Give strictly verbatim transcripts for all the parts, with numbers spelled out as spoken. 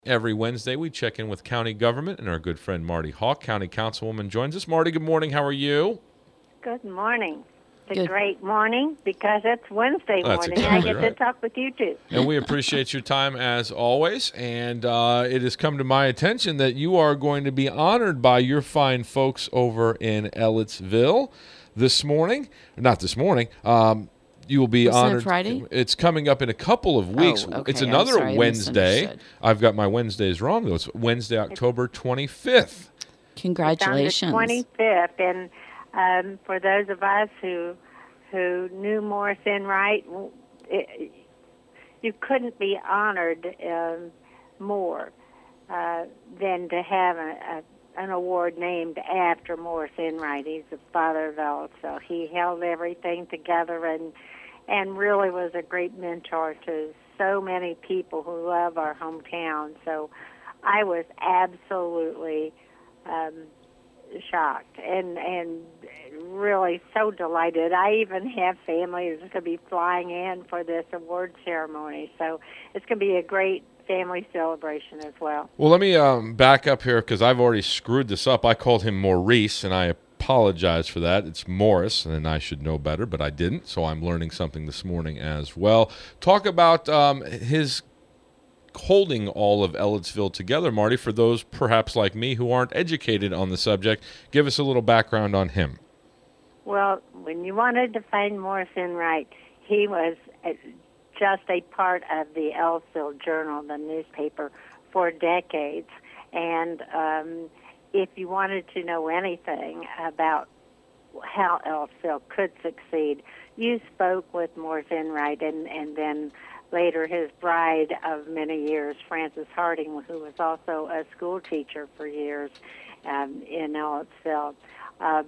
Every Wednesday, we check in with county government, and our good friend Marty Hawk, county councilwoman, joins us. Marty, good morning. How are you? Good morning. It's Good. a great morning because it's Wednesday That's morning, exactly and I get right. to talk with you, too. And we appreciate your time as always. And uh, it has come to my attention that you are going to be honored by your fine folks over in Ellettsville this morning. Not this morning. Um, you will be Wasn't it honored. Friday? It's coming up in a couple of weeks. Oh, okay. It's I'm another sorry, I Wednesday. misunderstood. I've got my Wednesdays wrong, though. It's Wednesday, October twenty-fifth. Congratulations. It's on the twenty-fifth, and um, for those of us who who knew Morris Enright, it, you couldn't be honored um, more uh, than to have a, a, an award named after Morris Enright. He's the father of Ellettsville. He held everything together and and really was a great mentor to so many people who love our hometown. So I was absolutely um, shocked and and really so delighted. I even have family who's going to be flying in for this award ceremony. So it's going to be a great family celebration as well. Well, let me um, back up here because I've already screwed this up. I called him Maurice, and I apologize for that. It's Morris, and I should know better, but I didn't, so I'm learning something this morning as well. Talk about um, his holding all of Ellettsville together, Marty, for those perhaps like me who aren't educated on the subject. Give us a little background on him. Well, when you wanted to find Morris Enright, he was uh, just a part of the Ellettsville Journal, the newspaper, for decades. And um, if you wanted to know anything about how Ellettsville could succeed, you spoke with Morris Enright and, and then later his bride of many years, Frances Harding, who was also a school teacher for years um, in Ellettsville. Uh,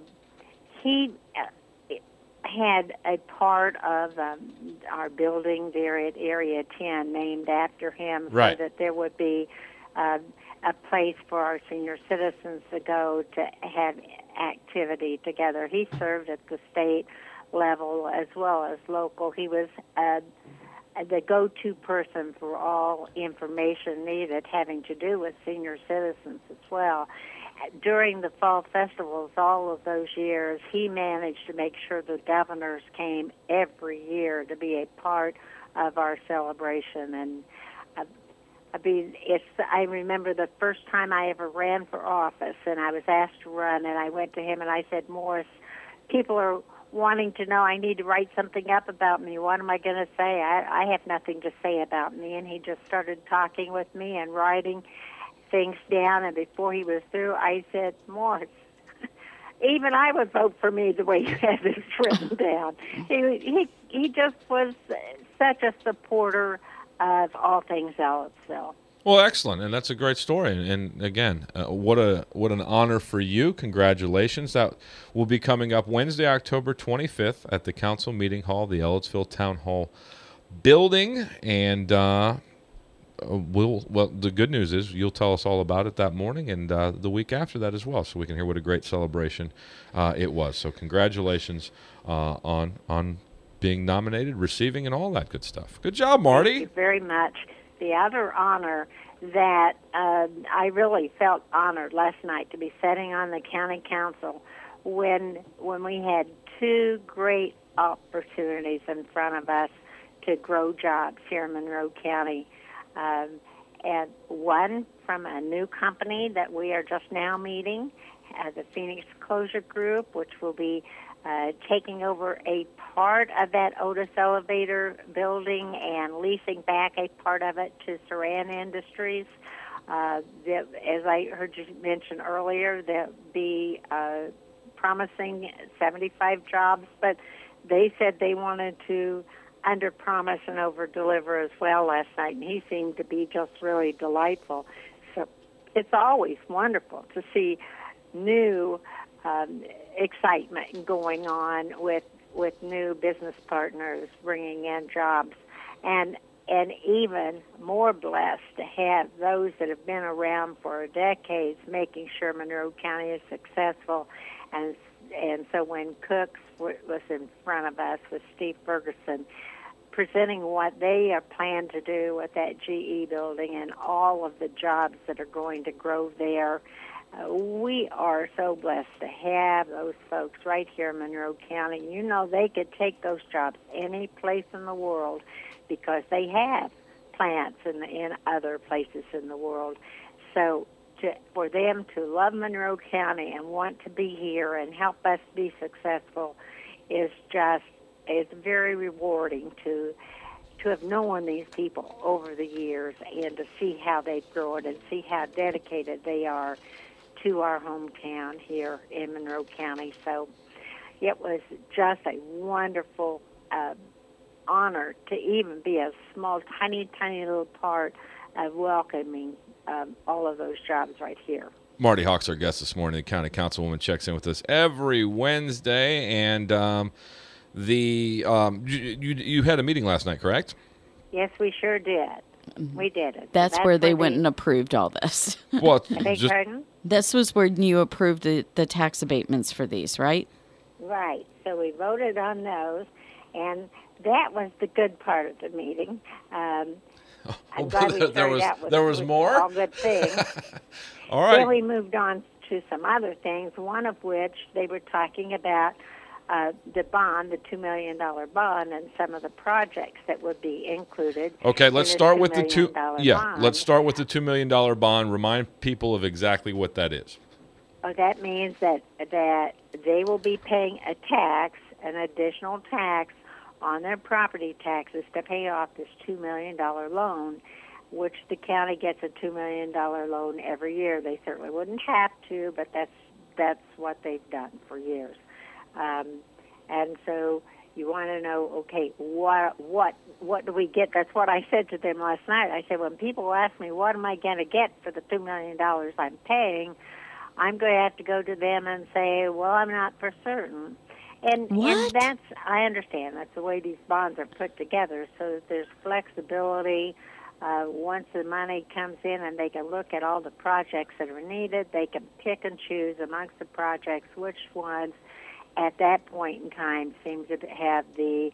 he uh, had a part of um, our building there at Area ten named after him, Right. so that there would be uh, a place for our senior citizens to go to have activity together. He served at the state level as well as local. He was uh, the go-to person for all information needed having to do with senior citizens as well. During the fall festivals, all of those years, he managed to make sure the governors came every year to be a part of our celebration. And uh, I mean, it's, I remember the first time I ever ran for office, and I was asked to run, and I went to him and I said, Morris, people are wanting to know I need to write something up about me. What am I going to say? I, I have nothing to say about me. And he just started talking with me and writing things down, and before he was through, I said, Morris, even I would vote for me the way you have this written down. He, he, he just was such a supporter of all things Ellettsville. Well, excellent, and that's a great story. And, and again, uh, what a what an honor for you. Congratulations. That will be coming up Wednesday, October twenty-fifth at the Council Meeting Hall, the Ellettsville Town Hall building. And uh, we'll well, the good news is you'll tell us all about it that morning and uh, the week after that as well, so we can hear what a great celebration uh, it was. So congratulations uh, on on being nominated, receiving, and all that good stuff. Good job, Marty. Thank you very much. The other honor that uh, I really felt honored last night to be sitting on the county council when when we had two great opportunities in front of us to grow jobs here in Monroe County. Um, and one from a new company that we are just now meeting, uh, the Phoenix Closure Group, which will be uh, taking over a part of that Otis Elevator building and leasing back a part of it to Saran Industries. Uh, that, as I heard you mention earlier, there'll be uh, promising seventy-five jobs, but they said they wanted to under promise and over deliver as well last night, and he seemed to be just really delightful. So it's always wonderful to see new um, excitement going on with with new business partners bringing in jobs, and and even more blessed to have those that have been around for decades making sure Monroe County is successful. And and so when Cooks w- was in front of us with Steve Ferguson, presenting what they are planned to do with that G E building and all of the jobs that are going to grow there. Uh, we are so blessed to have those folks right here in Monroe County. You know, they could take those jobs any place in the world because they have plants in, in other places in the world. So to, for them to love Monroe County and want to be here and help us be successful is just, it's very rewarding to to have known these people over the years and to see how they've grown and see how dedicated they are to our hometown here in Monroe County. So it was just a wonderful uh, honor to even be a small, tiny, tiny little part of welcoming um, all of those jobs right here. Marty Hawk's our guest this morning. The county councilwoman checks in with us every Wednesday, and um, the um, you, you you had a meeting last night, correct? Yes, we sure did. We did it. That's, That's where they went they, and approved all this. Well, I beg just, pardon? This was where you approved the, the tax abatements for these, right? Right. So we voted on those, and that was the good part of the meeting. Um, oh, I'm glad we started there was out with, there was with more. All good things. All right. Then we moved on to some other things. One of which they were talking about uh, the bond, the two million dollar bond, and some of the projects that would be included. Okay, let's start with the two. Yeah, bond. let's start with the two million dollar bond. Remind people of exactly what that is. Oh, that means that that they will be paying a tax, an additional tax on their property taxes to pay off this two million dollar loan, which the county gets a two million dollar loan every year. They certainly wouldn't have to, but that's that's what they've done for years. Um, and so you want to know, okay, what what what do we get? That's what I said to them last night. I said, when people ask me, what am I going to get for the two million dollars I'm paying, I'm going to have to go to them and say, well, I'm not for certain. And, and that's, I understand, that's the way these bonds are put together, so that there's flexibility. Uh, once the money comes in and they can look at all the projects that are needed, they can pick and choose amongst the projects which ones at that point in time seem to have the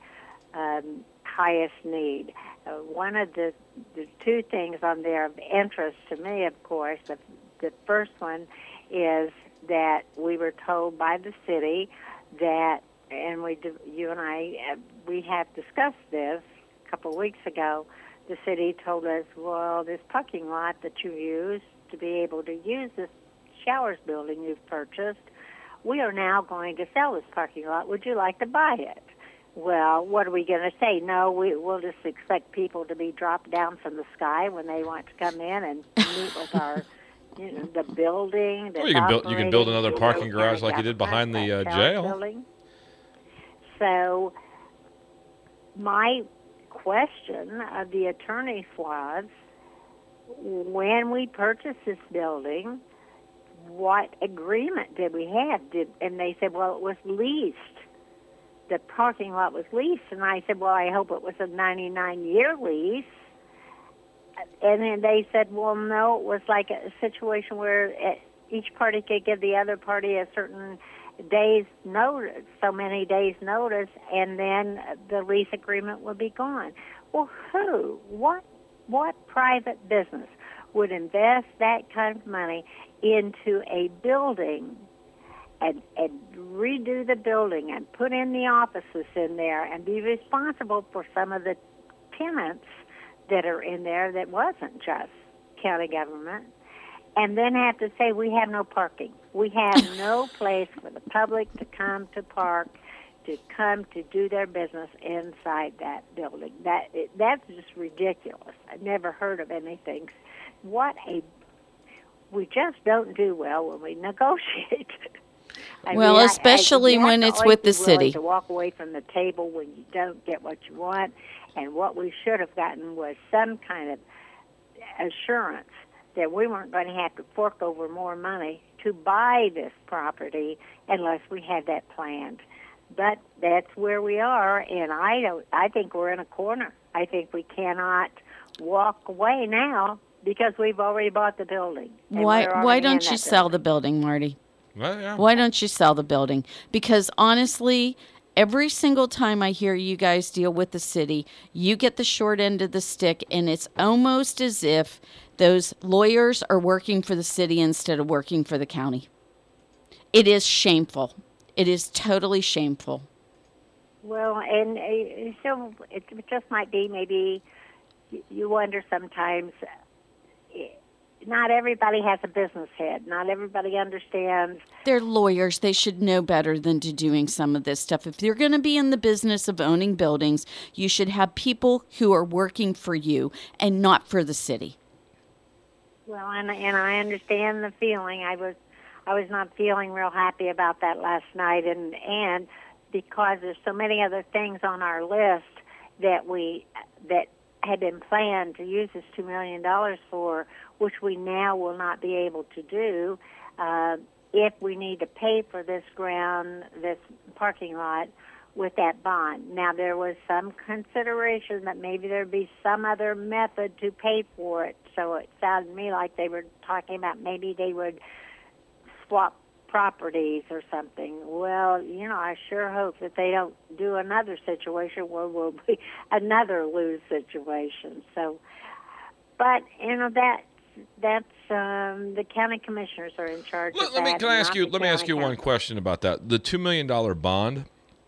um, highest need. Uh, one of the, the two things on there of interest to me, of course, the, the first one is that we were told by the city that, and we, you and I, uh, we have discussed this a couple of weeks ago. The city told us, well, this parking lot that you use to be able to use this showers building you've purchased, we are now going to sell this parking lot. Would you like to buy it? Well, what are we going to say? No, we, we'll just expect people to be dropped down from the sky when they want to come in and meet with our, you know, the building. Well, you can build you can build another parking garage like you did behind the uh, jail. Building. So my question of the attorneys was, when we purchased this building, what agreement did we have? Did, and they said, well, it was leased. The parking lot was leased. And I said, well, I hope it was a ninety-nine year lease. And then they said, well, no, it was like a situation where each party could give the other party a certain days notice, so many days notice, and then the lease agreement would be gone. Well, who, what, what private business would invest that kind of money into a building and, and redo the building and put in the offices in there and be responsible for some of the tenants that are in there that wasn't just county government, and then have to say we have no parking. We have no place for the public to come to park, to come to do their business inside that building. That it, that's just ridiculous. I've never heard of anything. What a we just don't do well when we negotiate. I well, mean, especially I, I, when it's with the city. To walk away from the table when you don't get what you want, and what we should have gotten was some kind of assurance that we weren't going to have to fork over more money to buy this property unless we had that planned. But that's where we are, and I don't. I think we're in a corner. I think we cannot walk away now because we've already bought the building. Why? Why don't you sell the building, Marty? Well, yeah. Why don't you sell the building? Because honestly, Every single time I hear you guys deal with the city, you get the short end of the stick, and it's almost as if those lawyers are working for the city instead of working for the county. It is shameful. It is totally shameful. Well, and uh, so it just might be maybe you wonder sometimes, not everybody has a business head. Not everybody understands. They're lawyers. They should know better than to doing some of this stuff. If you're going to be in the business of owning buildings, you should have people who are working for you and not for the city. Well, and and I understand the feeling. I was I was not feeling real happy about that last night, and and because there's so many other things on our list that we that had been planned to use this two million dollars for, which we now will not be able to do uh, if we need to pay for this ground, this parking lot, with that bond. Now, there was some consideration that maybe there'd be some other method to pay for it, so it sounded to me like they were talking about maybe they would swap properties or something. Well, you know, I sure hope that they don't do another situation where we'll be another lose situation. So, but, you know, that that's um, the county commissioners are in charge Let, of let that. me can I ask you the let me ask you county one council. question about that. The two million dollar bond.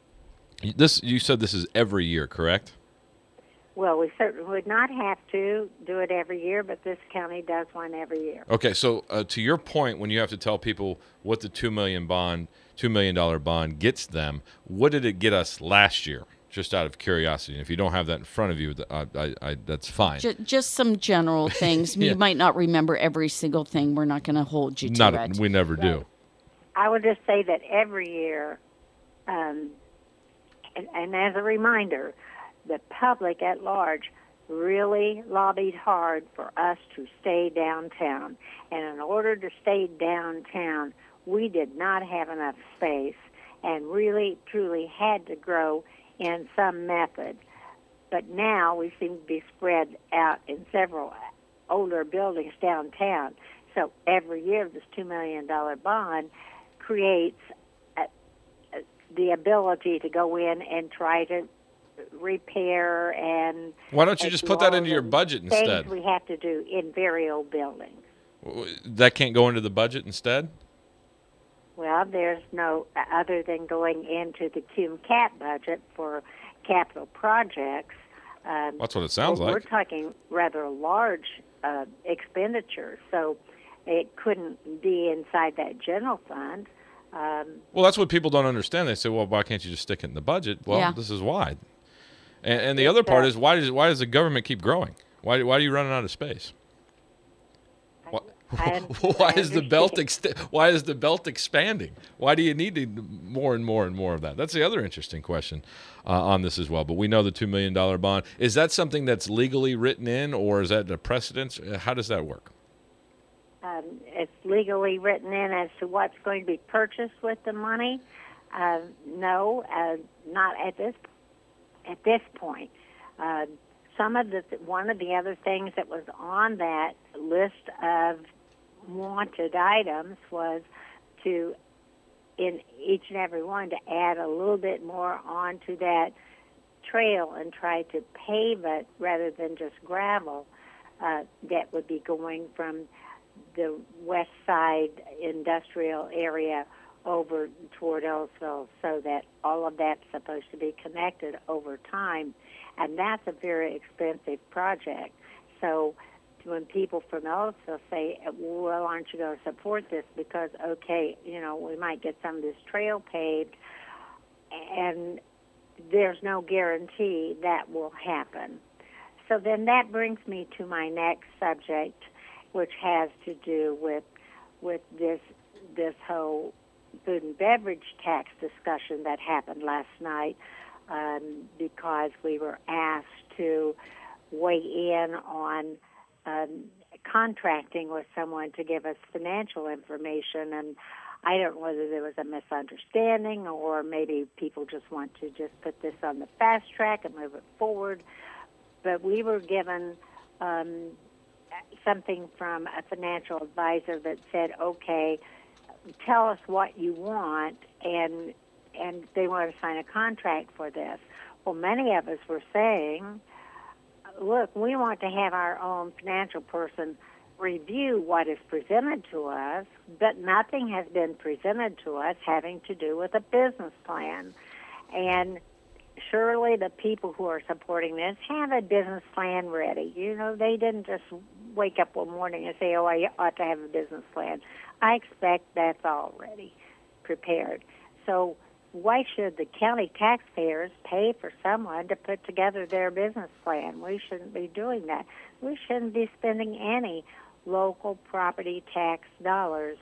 This you said this is every year, correct? Well, we certainly would not have to do it every year, but this county does one every year. Okay, so uh, to your point, when you have to tell people what the two million bond, two million dollar bond gets them, what did it get us last year? Just out of curiosity, and if you don't have that in front of you, I, I, I, that's fine. Just, just some general things. Yeah. You might not remember every single thing. We're not going to hold you to Not it. we never do. I would just say that every year, um, and, and as a reminder, the public at large really lobbied hard for us to stay downtown. And in order to stay downtown, we did not have enough space and really, truly had to grow in some method. But now we seem to be spread out in several older buildings downtown. So every year this two million dollars bond creates a, a, the ability to go in and try to repair and... Why don't you and just do put that all into your the budget things instead? we have to do in very old buildings. That can't go into the budget instead? Well, there's no other than going into the C U M C A P budget for capital projects. Um, That's what it sounds we're, like. We're talking rather large uh, expenditures, so it couldn't be inside that general fund. Um, Well, that's what people don't understand. They say, well, why can't you just stick it in the budget? Well, Yeah. this is why. And, and the other part is, why does why does the government keep growing? Why why are you running out of space? Why, I- why I is the belt understand. ext- why is the belt expanding? Why do you need to, more and more and more of that? That's the other interesting question uh, on this as well. But we know the two million dollar bond. Is that something that's legally written in, or is that a precedence? How does that work? Um, it's legally written in as to what's going to be purchased with the money. Uh, no, uh, not at this at this point. Uh, some of the one of the other things that was on that list of wanted items was to, in each and every one, to add a little bit more onto that trail and try to pave it rather than just gravel. Uh, that would be going from the west side industrial area over toward Ellisville, so that all of that's supposed to be connected over time. And that's a very expensive project. So when people from Ellisville say, well, aren't you going to support this? Because, okay, you know, we might get some of this trail paved, and there's no guarantee that will happen. So then that brings me to my next subject, which has to do with with this this whole food and beverage tax discussion that happened last night, um, because we were asked to weigh in on um, contracting with someone to give us financial information. And I don't know whether there was a misunderstanding or maybe people just want to just put this on the fast track and move it forward. But we were given um, something from a financial advisor that said, okay, tell us what you want, and and they want to sign a contract for this. Well, many of us were saying, look, we want to have our own financial person review what is presented to us, but nothing has been presented to us having to do with a business plan. And surely the people who are supporting this have a business plan ready. You know, they didn't just wake up one morning and say, oh, I ought to have a business plan. I expect that's already prepared. So why should the county taxpayers pay for someone to put together their business plan? We shouldn't be doing that. We shouldn't be spending any local property tax dollars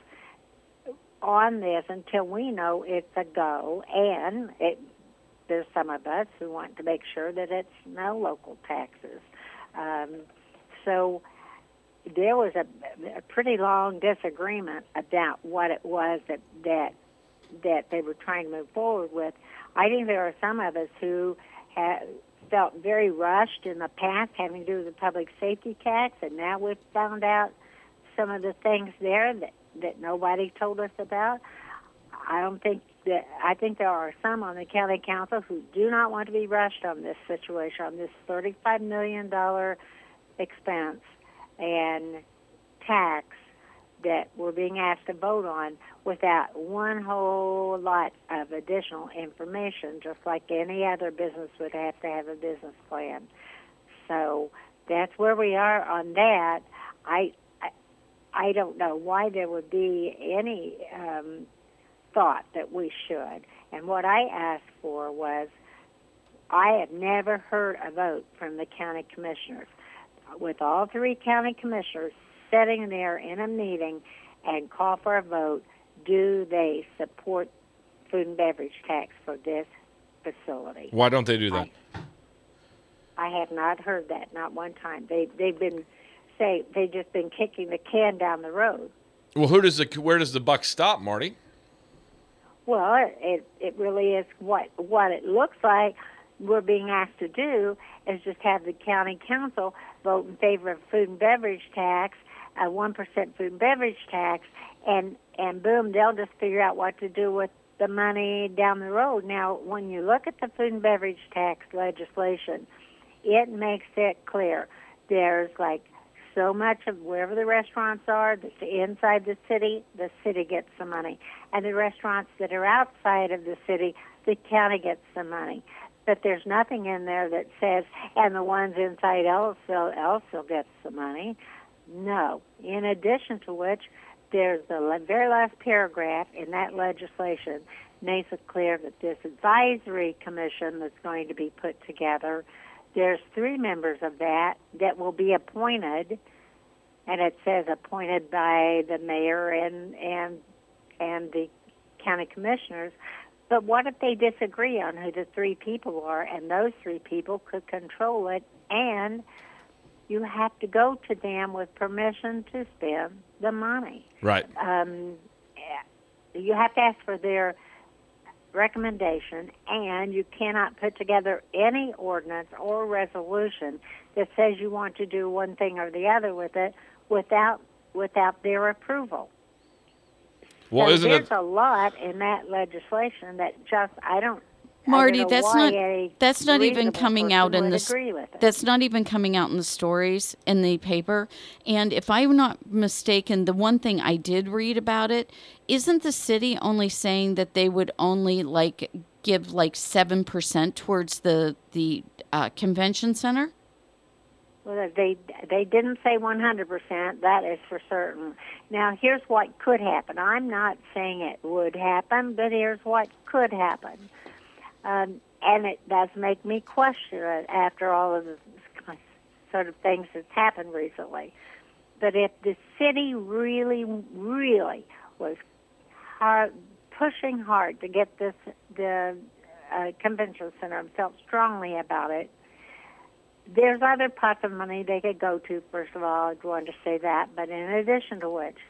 on this until we know it's a go, and it, there's some of us who want to make sure that it's no local taxes. Um, so there was a, a pretty long disagreement about what it was that, that that they were trying to move forward with. I think there are some of us who have felt very rushed in the past having to do with the public safety tax, and now we've found out some of the things there that, that nobody told us about. I don't think that, I think there are some on the county council who do not want to be rushed on this situation, on this thirty-five million dollars expense and tax that we're being asked to vote on without one whole lot of additional information, just like any other business would have to have a business plan. So that's where we are on that. I I, I don't know why there would be any um, thought that we should. And what I asked for was, I have never heard a vote from the county commissioners. With all three county commissioners sitting there in a meeting and call for a vote, do they support food and beverage tax for this facility? Why don't they do that? I, I have not heard that, not one time. They they've been say they've just been kicking the can down the road. Well, who does the where does the buck stop, Marty? Well, it it really is what what it looks like we're being asked to do is just have the county council vote in favor of food and beverage tax, a one percent food and beverage tax, and, and boom, they'll just figure out what to do with the money down the road. Now, when you look at the food and beverage tax legislation, it makes it clear. There's like so much of wherever the restaurants are that's inside the city, the city gets the money. And the restaurants that are outside of the city, the county gets the money. But there's nothing in there that says, and the ones inside Ellisville, Ellisville gets the money. No. In addition to which, there's the very last paragraph in that legislation makes it clear that this advisory commission that's going to be put together, there's three members of that that will be appointed, and it says appointed by the mayor and and and the county commissioners. But what if they disagree on who the three people are, and those three people could control it, and you have to go to them with permission to spend the money. Right. Um, you have to ask for their recommendation, and you cannot put together any ordinance or resolution that says you want to do one thing or the other with it without without their approval. Well, so isn't there's it a lot in that legislation that just I don't. Marty, I don't know that's why not a that's not even reasonable coming person out in would the agree with it. that's not even coming out in the stories in the paper. And if I'm not mistaken, the one thing I did read about it, isn't the city only saying that they would only like give like seven percent towards the the uh, convention center? Well, they they didn't say one hundred percent. That is for certain. Now, here's what could happen. I'm not saying it would happen, but here's what could happen. Um, and it does make me question it after all of the sort of things that's happened recently. But if the city really, really was hard, pushing hard to get this the uh, convention center and felt strongly about it, there's other pots of money they could go to, first of all. I want to say that. But in addition to which,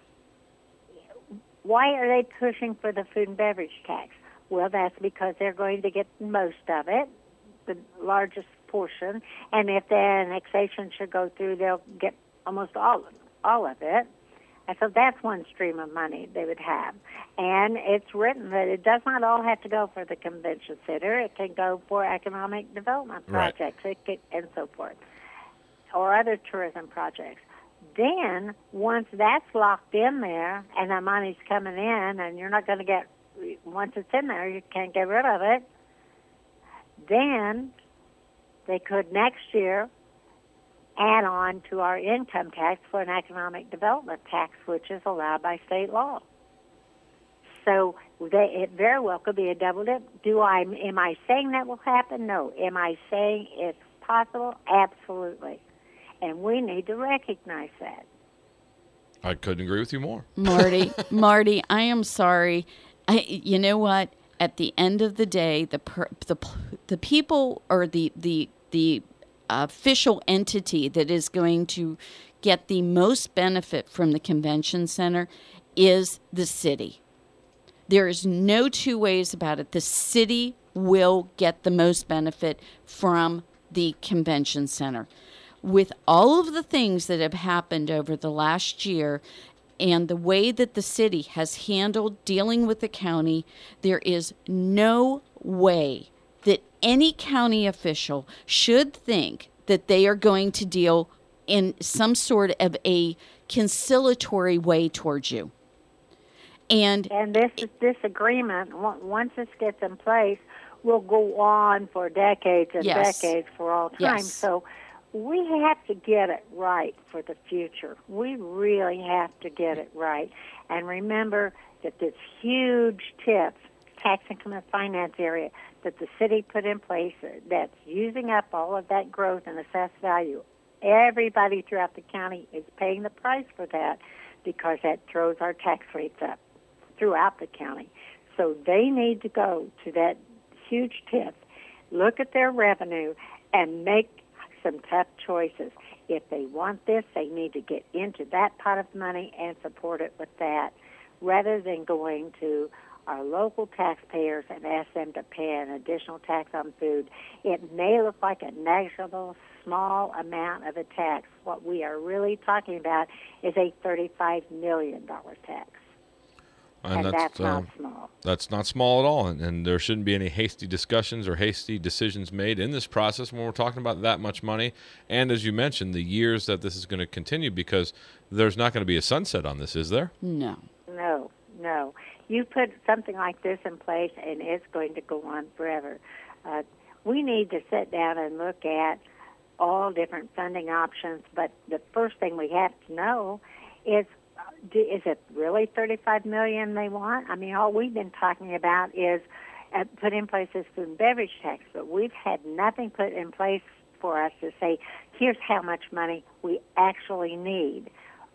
why are they pushing for the food and beverage tax? Well, that's because they're going to get most of it, the largest portion. And if the annexation should go through, they'll get almost all of, all of it. And so that's one stream of money they would have. And it's written that it does not all have to go for the convention center. It can go for economic development projects right. it could, and so forth, or other tourism projects. Then, once that's locked in there and the money's coming in and you're not going to get, once it's in there, you can't get rid of it, then they could next year add on to our income tax for an economic development tax, which is allowed by state law. So they, it very well could be a double dip. Do I? Am I saying that will happen? No. Am I saying it's possible? Absolutely. And we need to recognize that. I couldn't agree with you more. Marty, Marty, I am sorry. I, you know what? At the end of the day, the per, the the people or the the the official entity that is going to get the most benefit from the convention center is the city. There is no two ways about it. The city will get the most benefit from the convention center. With all of the things that have happened over the last year and the way that the city has handled dealing with the county, there is no way that any county official should think that they are going to deal in some sort of a conciliatory way towards you. And, and this this agreement, once this gets in place, will go on for decades and yes. decades for all time. Yes. So we have to get it right for the future. We really have to get it right. And remember that this huge TIF, tax income and finance area, that the city put in place that's using up all of that growth and assessed value. Everybody throughout the county is paying the price for that because that throws our tax rates up throughout the county. So they need to go to that huge TIF, look at their revenue, and make some tough choices. If they want this, they need to get into that pot of money and support it with that, rather than going to our local taxpayers and ask them to pay an additional tax on food. It may look like a negligible, small amount of a tax. What we are really talking about is a thirty-five million dollars tax. And, and that's, that's not um, small. That's not small at all, and, and there shouldn't be any hasty discussions or hasty decisions made in this process when we're talking about that much money. And as you mentioned, the years that this is going to continue, because there's not going to be a sunset on this, is there? No. No, no. You put something like this in place, and it's going to go on forever. Uh, we need to sit down and look at all different funding options, but the first thing we have to know is, is it really thirty-five million dollars they want? I mean, all we've been talking about is uh, put in place this food and beverage tax, but we've had nothing put in place for us to say, here's how much money we actually need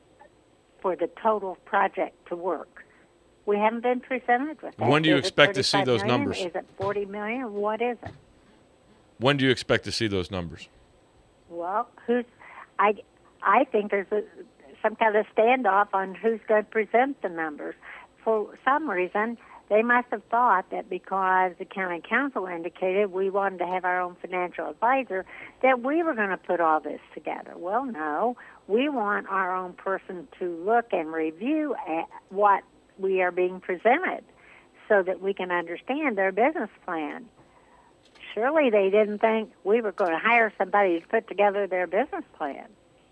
for the total project to work. We haven't been presented with that. When do you is expect to see those million? numbers? Is it forty million dollars? What is it? When do you expect to see those numbers? Well, who's? I I think there's a, some kind of standoff on who's going to present the numbers. For some reason, they must have thought that because the county council indicated we wanted to have our own financial advisor, that we were going to put all this together. Well, no. We want our own person to look and review at what we are being presented so that we can understand their business plan. Surely they didn't think we were going to hire somebody to put together their business plan.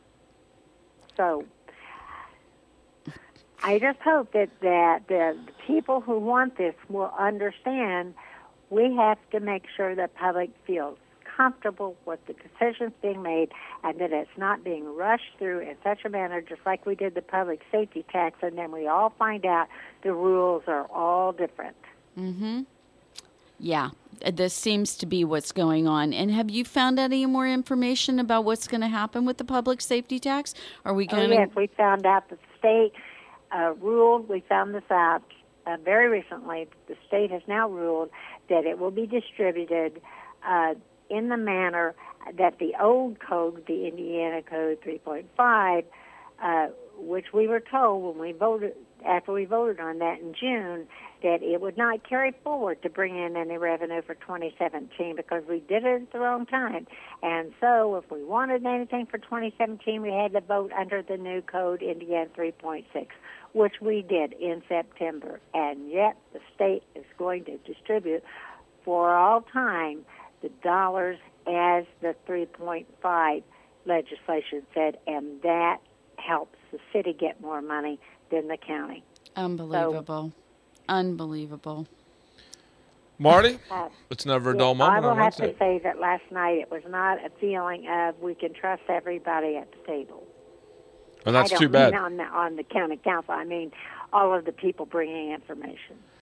So I just hope that, that the people who want this will understand we have to make sure the public feels comfortable with the decisions being made and that it's not being rushed through in such a manner, just like we did the public safety tax, and then we all find out the rules are all different. Mm-hmm. Yeah, this seems to be what's going on. And have you found out any more information about what's going to happen with the public safety tax? Are we going oh, to... yes, we found out the state uh, ruled, we found this out uh, very recently. The state has now ruled that it will be distributed uh, in the manner that the old code, the Indiana Code three point five, uh, which we were told when we voted, after we voted on that in June, that it would not carry forward to bring in any revenue for twenty seventeen because we did it at the wrong time. And so if we wanted anything for twenty seventeen, we had to vote under the new code, Indiana three point six, which we did in September. And yet the state is going to distribute for all time the dollars as the three point five legislation said, and that helps the city get more money than the county. Unbelievable. So, Unbelievable. Marty, uh, it's never a yeah, dull moment I will on have Wednesday. to say that last night it was not a feeling of we can trust everybody at the table. And that's I don't too bad. mean on the, on the county council. I mean all of the people bringing information.